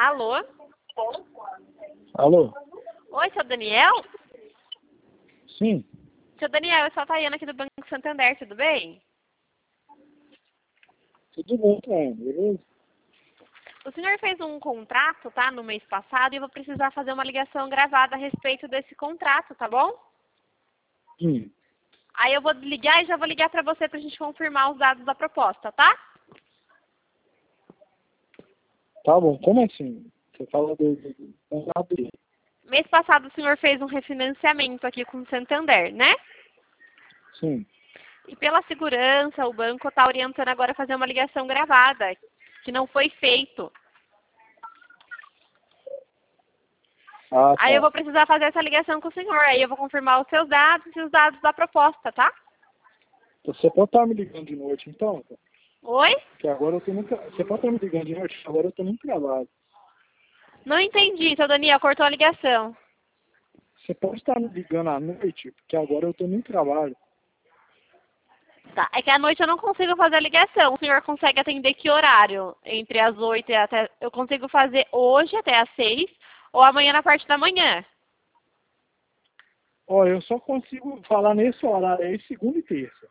Alô? Alô? Oi, seu Daniel? Sim, Seu Daniel, eu sou a Tayana aqui do Banco Santander, tudo bem? tudo bom, cara, beleza? O senhor fez um contrato, tá, no mês passado, e eu vou precisar fazer uma ligação gravada a respeito desse contrato, tá bom? Sim, Aí eu vou ligar e já vou ligar pra você pra gente confirmar os dados da proposta, tá? tá bom. Como assim? Você fala do contrato dele? Mês passado o senhor fez um refinanciamento aqui com o Santander, né? Sim. E pela segurança, o banco está orientando agora a fazer uma ligação gravada, que não foi feito. Ah, Aí eu tá. vou precisar fazer essa ligação com o senhor. Aí eu vou confirmar os seus dados e os dados da proposta, tá? Você pode estar me ligando de noite, então? Oi? Que agora eu tô no Você pode estar me ligando de noite? Agora eu tô no trabalho. Não entendi, seu Daniel, cortou a ligação. Você pode estar me ligando à noite? Porque agora eu tô no trabalho. Tá, é que à noite eu não consigo fazer a ligação. O senhor consegue atender que horário? Entre as 8 e até... Eu consigo fazer hoje até as 6 ou amanhã na parte da manhã. Ó, eu só consigo falar nesse horário aí, segunda e terça.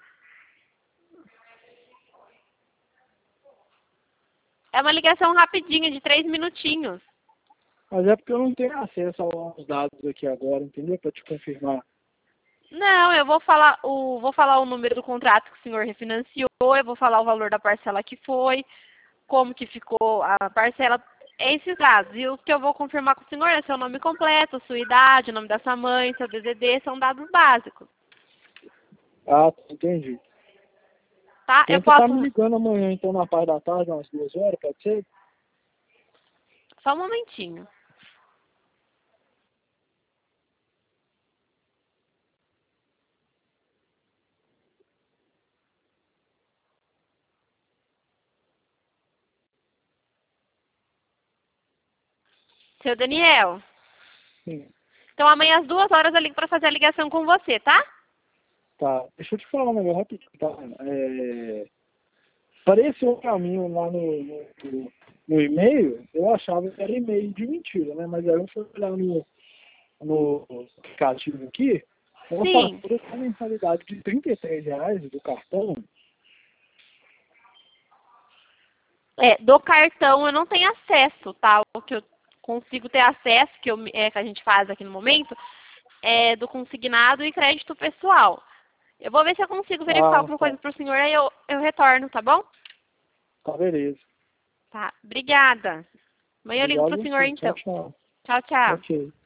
É uma ligação rapidinha, de 3 minutinhos. Mas é porque eu não tenho acesso aos dados aqui agora, entendeu? Pra te confirmar. Não, eu vou falar o número do contrato que o senhor refinanciou, eu vou falar o valor da parcela que foi, como que ficou a parcela, esses dados. E o que eu vou confirmar com o senhor é seu nome completo, sua idade, o nome da sua mãe, seu DDD, são dados básicos, Ah, entendi. tá? Eu Tenta estar posso... me ligando amanhã, então, na parte da tarde, umas 2 horas, pode ser? Só um momentinho. Seu Daniel, Sim. então amanhã às 2 horas eu ligo para fazer a ligação com você, tá? Tá. Deixa eu te falar um negócio rapidinho, tá? Apareceu pra mim lá no e-mail, eu achava que era e-mail de mentira, né? Mas aí eu fui olhar no aplicativo aqui, uma Sim. fatura com a mensalidade de R$ 33 do cartão. Do cartão eu não tenho acesso, tá? O que eu consigo ter acesso, que a gente faz aqui no momento, é do consignado e crédito pessoal. Eu vou ver se eu consigo verificar Ah, alguma tá. coisa pro senhor, aí eu retorno, tá bom? Tá, beleza. Tá, obrigada. Amanhã eu ligo Obrigado pro a senhor você. Tchau, então. tchau. Tchau, tchau. Ok.